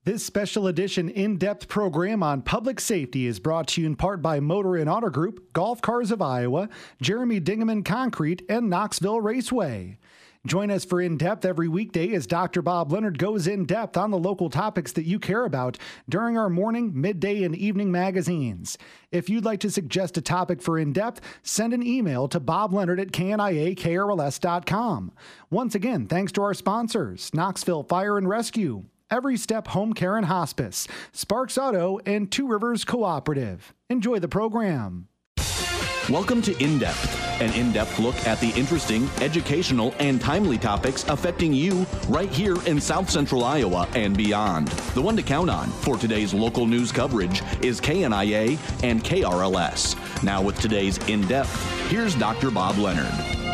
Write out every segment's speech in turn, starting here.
This special edition in-depth program on public safety is brought to you in part by Motor and Auto Group, Golf Cars of Iowa, Jeremy Dingaman Concrete, and Knoxville Raceway. Join us for In-Depth every weekday as Dr. Bob Leonard goes in-depth on the local topics that you care about during our morning, midday, and evening magazines. If you'd like to suggest a topic for In-Depth, send an email to bobleonard@kniakrls.com. Once again, thanks to our sponsors, Knoxville Fire and Rescue, Every Step Home Care and Hospice, Sparks Auto, and Two Rivers Cooperative. Enjoy the program. Welcome to In-Depth, an in-depth look at the interesting, educational, and timely topics affecting you right here in South Central Iowa and beyond. The one to count on for today's local news coverage is KNIA and KRLS. Now with today's In-Depth, here's Dr. Bob Leonard.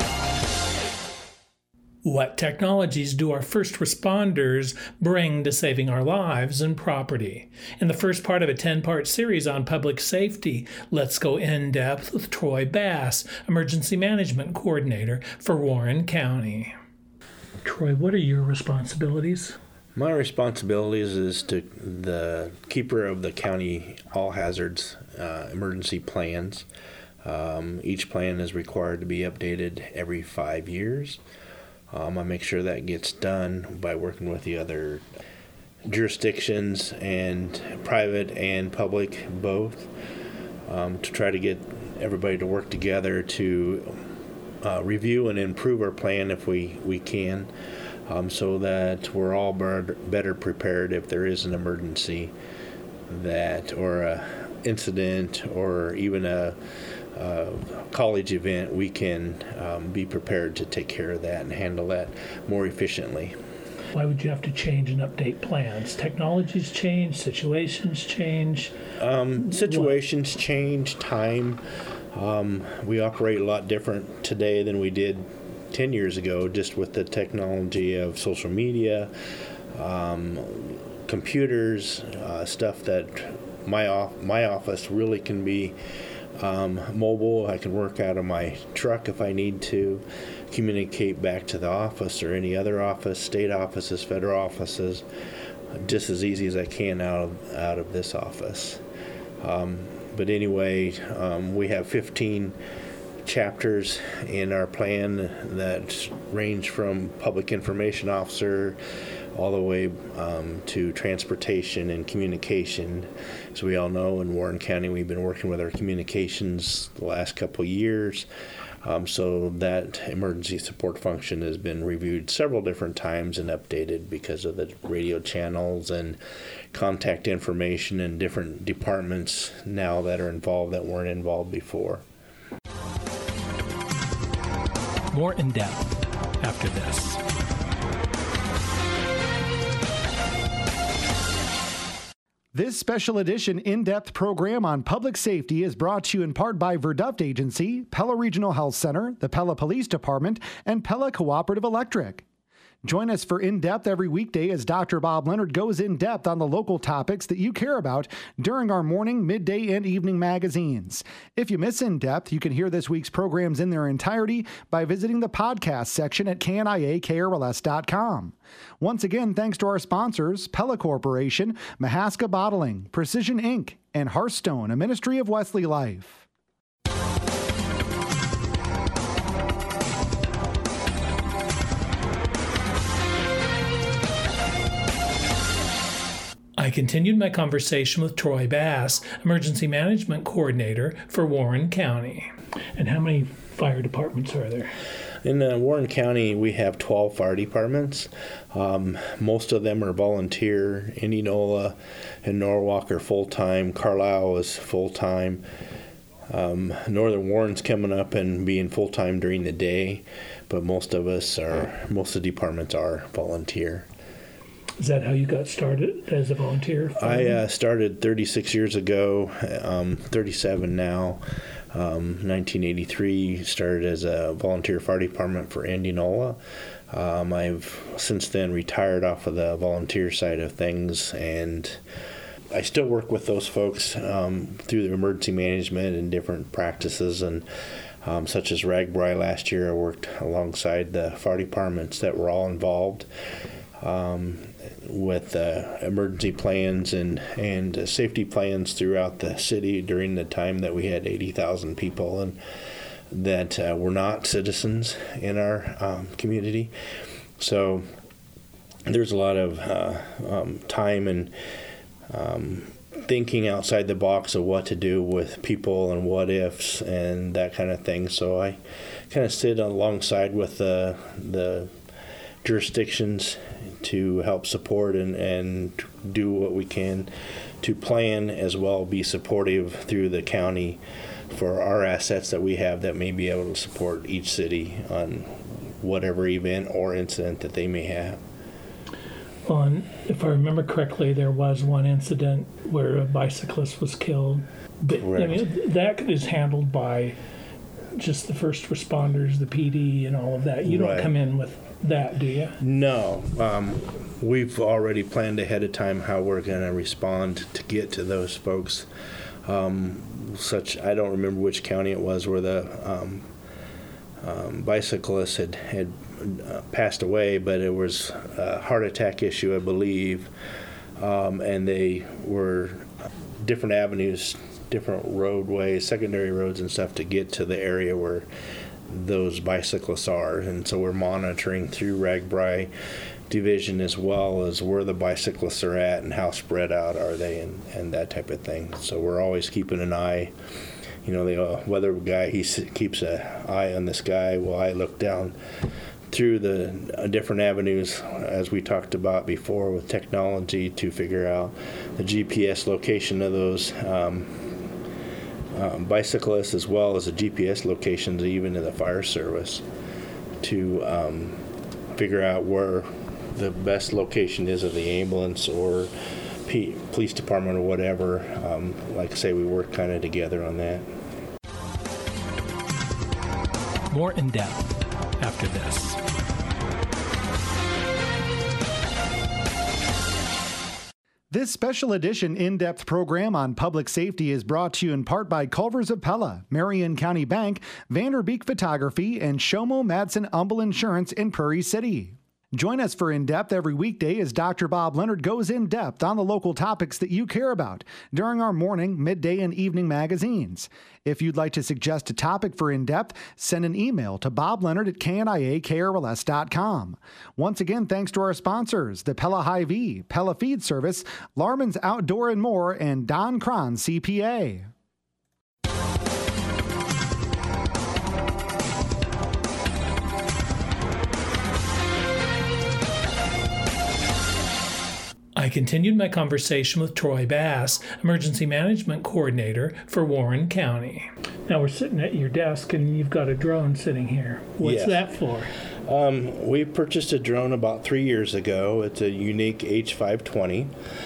What technologies do our first responders bring to saving our lives and property? In the first part of a 10-part series on public safety, let's go in-depth with Troy Bass, Emergency Management Coordinator for Warren County. Troy, what are your responsibilities? My responsibilities is to the keeper of the county all hazards emergency plans. Each plan is required to be updated every 5 years. I make sure that gets done by working with the other jurisdictions and private and public both to try to get everybody to work together to review and improve our plan if we can, so that we're all better prepared if there is an emergency or a incident or even a college event. We can be prepared to take care of that and handle that more efficiently. Why would you have to change and update plans? Technologies change, situations change? Situations change, time. We operate a lot different today than we did 10 years ago, just with the technology of social media, computers, stuff that my office really can be mobile. I can work out of my truck if I need to, communicate back to the office or any other office, state offices, federal offices, just as easy as I can out of this office. But anyway, we have 15 chapters in our plan that range from public information officer all the way to transportation and communication. As we all know, in Warren County, we've been working with our communications the last couple of years. So that emergency support function has been reviewed several different times and updated because of the radio channels and contact information and different departments now that are involved that weren't involved before. More in depth after this. This special edition in-depth program on public safety is brought to you in part by Verduft Agency, Pella Regional Health Center, the Pella Police Department, and Pella Cooperative Electric. Join us for In-Depth every weekday as Dr. Bob Leonard goes in-depth on the local topics that you care about during our morning, midday, and evening magazines. If you miss In-Depth, you can hear this week's programs in their entirety by visiting the podcast section at kniakrls.com. Once again, thanks to our sponsors, Pella Corporation, Mahaska Bottling, Precision Inc., and Hearthstone, a ministry of Wesley Life. I continued my conversation with Troy Bass, Emergency Management Coordinator for Warren County. And how many fire departments are there? In Warren County, we have 12 fire departments. Most of them are volunteer. Indianola and Norwalk are full-time. Carlisle is full-time. Northern Warren's coming up and being full-time during the day, but most of the departments are volunteer. Is that how you got started as a volunteer? I started 36 years ago, 37 now. 1983, started as a volunteer fire department for Indianola. I've since then retired off of the volunteer side of things, and I still work with those folks through the emergency management and different practices, and such as RAGBRAI last year. I worked alongside the fire departments that were all involved. with emergency plans and safety plans throughout the city during the time that we had 80,000 people and that were not citizens in our community. So there's a lot of time and thinking outside the box of what to do with people and what ifs and that kind of thing. So I kind of sit alongside with the jurisdictions to help support and do what we can to plan as well, be supportive through the county for our assets that we have that may be able to support each city on whatever event or incident that they may have. Well, and if I remember correctly, there was one incident where a bicyclist was killed. But, I mean, that is handled by just the first responders, the PD, and all of that. You don't come in with that, do you? No. We've already planned ahead of time how we're going to respond to get to those folks. I don't remember which county it was where the bicyclist had passed away, but it was a heart attack issue, I believe, and they were different avenues, different roadways, secondary roads and stuff to get to the area where those bicyclists are. And so we're monitoring through RAGBRAI division as well as where the bicyclists are at and how spread out are they and that type of thing. So we're always keeping an eye. You know, the weather guy, he keeps an eye on this guy while I look down through the different avenues, as we talked about before, with technology to figure out the GPS location of those bicyclists, as well as the GPS locations even in the fire service, to figure out where the best location is of the ambulance or police department or whatever. Like I say, we work kind of together on that. More in depth after this. This special edition in-depth program on public safety is brought to you in part by Culver's of Pella, Marion County Bank, Vanderbeek Photography, and Shomo Madsen Humble Insurance in Prairie City. Join us for In-Depth every weekday as Dr. Bob Leonard goes in-depth on the local topics that you care about during our morning, midday, and evening magazines. If you'd like to suggest a topic for In-Depth, send an email to bobleonard@kniakrls.com. Once again, thanks to our sponsors, the Pella Hy-Vee, Pella Feed Service, Larman's Outdoor and More, and Don Cron CPA. I continued my conversation with Troy Bass, Emergency Management Coordinator for Warren County. Now we're sitting at your desk and you've got a drone sitting here. What's that for? We purchased a drone about 3 years ago. It's a unique H520.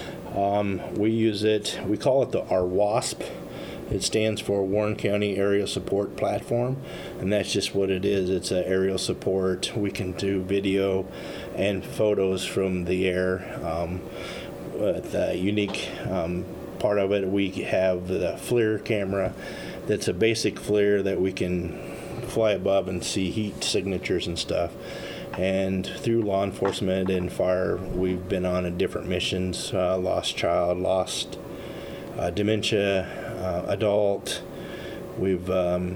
We use it, we call it our WASP. It stands for Warren County Aerial Support Platform, and that's just what it is. It's an aerial support. We can do video and photos from the air. With a unique part of it, we have the FLIR camera. That's a basic FLIR that we can fly above and see heat signatures and stuff. And through law enforcement and fire, we've been on different missions, lost child, lost dementia, adult. We've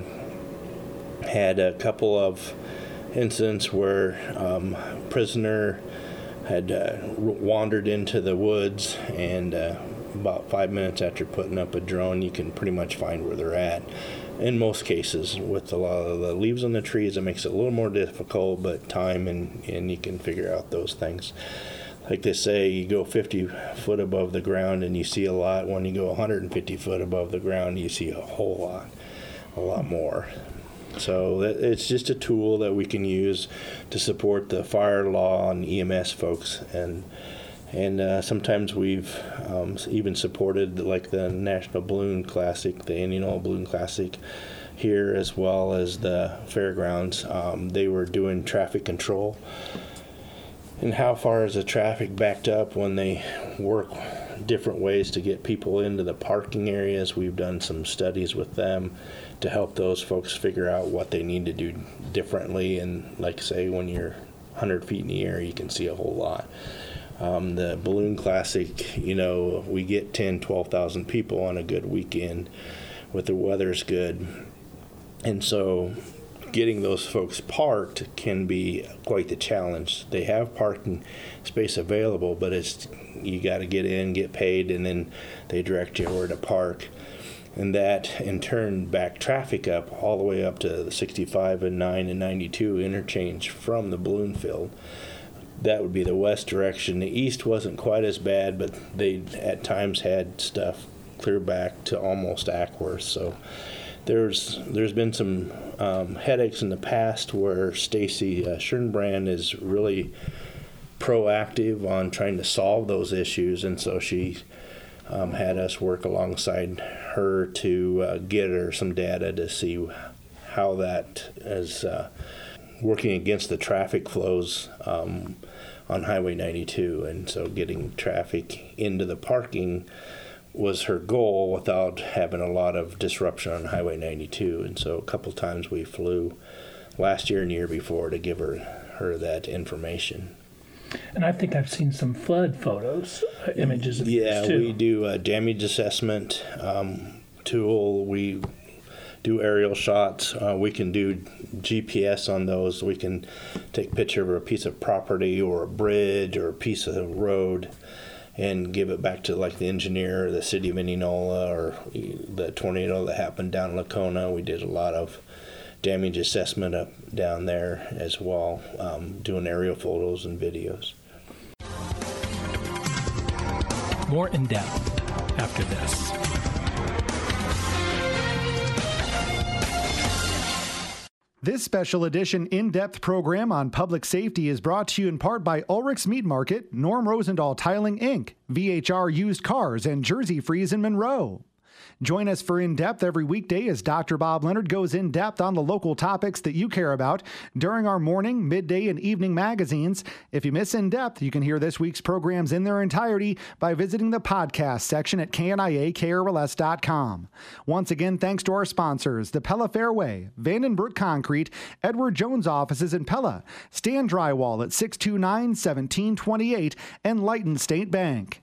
had a couple of incidents where prisoner had wandered into the woods, and about 5 minutes after putting up a drone, you can pretty much find where they're at. In most cases, with a lot of the leaves on the trees, it makes it a little more difficult, but time and you can figure out those things. Like they say, you go 50 foot above the ground and you see a lot. When you go 150 foot above the ground, you see a lot more. So it's just a tool that we can use to support the fire, law, and EMS folks. And sometimes we've even supported like the National Balloon Classic, the Indianola Balloon Classic here, as well as the fairgrounds. They were doing traffic control. And how far is the traffic backed up when they work different ways to get people into the parking areas? We've done some studies with them to help those folks figure out what they need to do differently. And like say, when you're 100 feet in the air, you can see a whole lot. The Balloon Classic, we get 10, 12,000 people on a good weekend with the weather's good. And so getting those folks parked can be quite the challenge. They have parking space available, but you got to get in, get paid, and then they direct you where to park. And that, in turn, back traffic up all the way up to the 65 and 9 and 92 interchange from the balloon field. That would be the west direction. The east wasn't quite as bad, but they at times had stuff clear back to almost Ackworth. So there's been some headaches in the past where Stacy Schoenbrand is really proactive on trying to solve those issues, and so she had us work alongside her to get her some data to see how that is working against the traffic flows on Highway 92. And so getting traffic into the parking was her goal without having a lot of disruption on Highway 92. And so a couple times we flew last year and the year before to give her that information. And I think I've seen some flood photos, images of yeah, these too. We do a damage assessment tool. We do aerial shots. We can do GPS on those. We can take a picture of a piece of property or a bridge or a piece of road and give it back to like the engineer or the city of Indianola or the tornado that happened down in Lacona. We did a lot of damage assessment up down there as well, doing aerial photos and videos. More in depth after this. This special edition in-depth program on public safety is brought to you in part by Ulrich's Meat Market, Norm Rosendahl Tiling Inc., VHR Used Cars, and Jersey Freeze in Monroe. Join us for In Depth every weekday as Dr. Bob Leonard goes in depth on the local topics that you care about during our morning, midday, and evening magazines. If you miss In Depth, you can hear this week's programs in their entirety by visiting the podcast section at kniakrls.com. Once again, thanks to our sponsors, the Pella Fairway, Vandenbroek Concrete, Edward Jones Offices in Pella, Stan Drywall at 629-1728, and Lighton State Bank.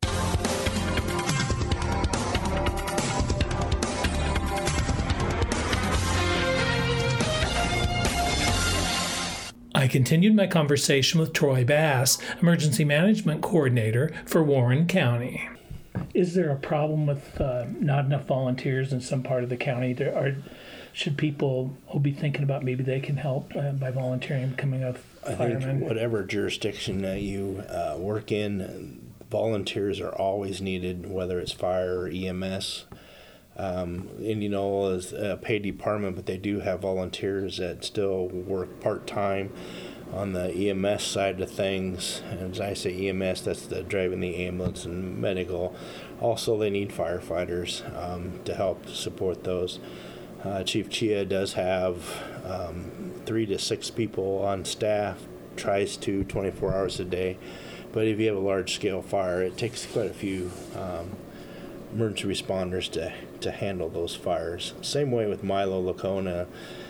I continued my conversation with Troy Bass, Emergency Management Coordinator for Warren County. Is there a problem with not enough volunteers in some part of the county? Should people be thinking about maybe they can help by volunteering, becoming a fireman? I think whatever jurisdiction that you work in, volunteers are always needed, whether it's fire or EMS. Indianola is a paid department, but they do have volunteers that still work part-time on the EMS side of things. And as I say EMS, that's the driving the ambulance and medical. Also, they need firefighters to help support those. Chief Chia does have 3 to 6 people on staff, tries to 24 hours a day. But if you have a large-scale fire, it takes quite a few emergency responders to handle those fires. Same way with Milo, Lacona,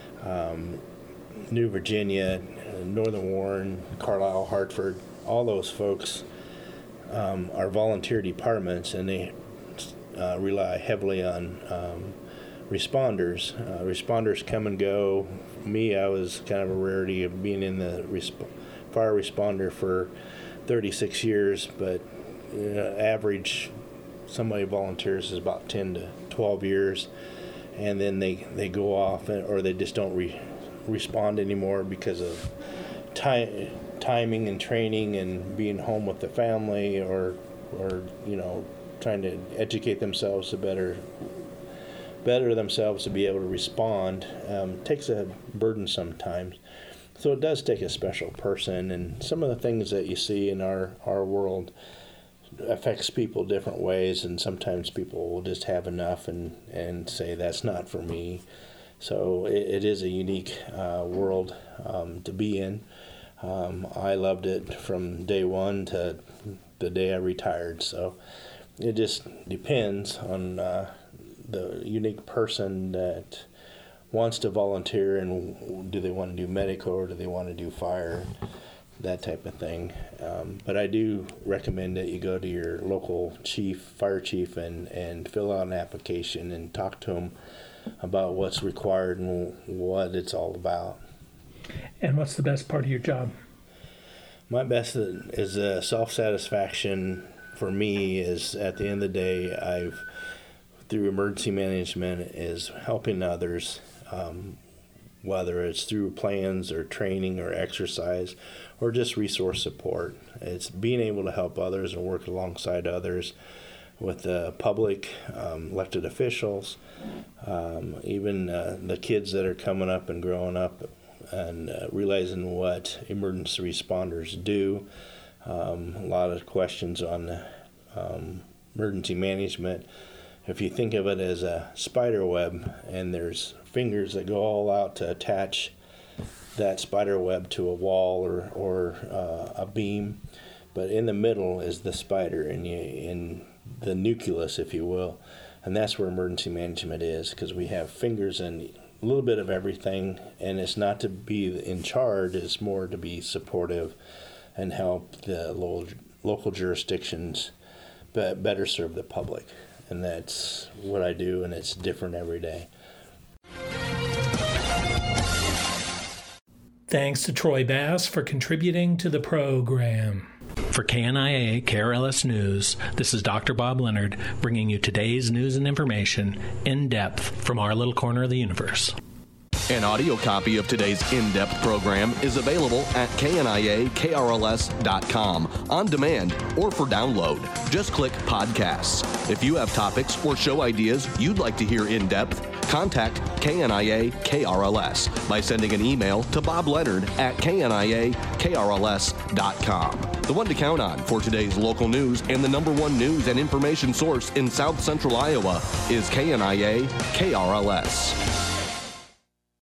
New Virginia, Northern Warren, Carlisle, Hartford. All those folks are volunteer departments, and they rely heavily on responders. Responders come and go. Me, I was kind of a rarity of being in the fire responder for 36 years, but average somebody volunteers is about 10 to 12 years, and then they go off or they just don't respond anymore because of timing and training and being home with the family or trying to educate themselves to better themselves to be able to respond. Takes a burden sometimes. So it does take a special person, and some of the things that you see in our world affects people different ways, and sometimes people will just have enough and say that's not for me. So it is a unique world to be in. I loved it from day one to the day I retired. So it just depends on the unique person that wants to volunteer, and do they want to do medical or do they want to do fire. that type of thing. But I do recommend that you go to your local fire chief, and fill out an application and talk to them about what's required and what it's all about. And what's the best part of your job? My best is self-satisfaction for me is, at the end of the day, through emergency management, is helping others, whether it's through plans or training or exercise or just resource support. It's being able to help others and work alongside others with the public, elected officials, even the kids that are coming up and growing up and realizing what emergency responders do. A lot of questions on emergency management. If you think of it as a spider web, and there's fingers that go all out to attach that spider web to a wall or a beam, but in the middle is the spider, in the nucleus, if you will, and that's where emergency management is, because we have fingers in a little bit of everything, and it's not to be in charge, it's more to be supportive and help the local jurisdictions better serve the public. And that's what I do, and it's different every day. Thanks to Troy Bass for contributing to the program. For KNIA KRLS News, this is Dr. Bob Leonard bringing you today's news and information in depth from our little corner of the universe. An audio copy of today's in-depth program is available at kniakrls.com on demand or for download. Just click podcasts. If you have topics or show ideas you'd like to hear in depth, contact KNIA KRLS by sending an email to bobleonard@kniakrls.com. The one to count on for today's local news and the #1 news and information source in South Central Iowa is KNIA KRLS.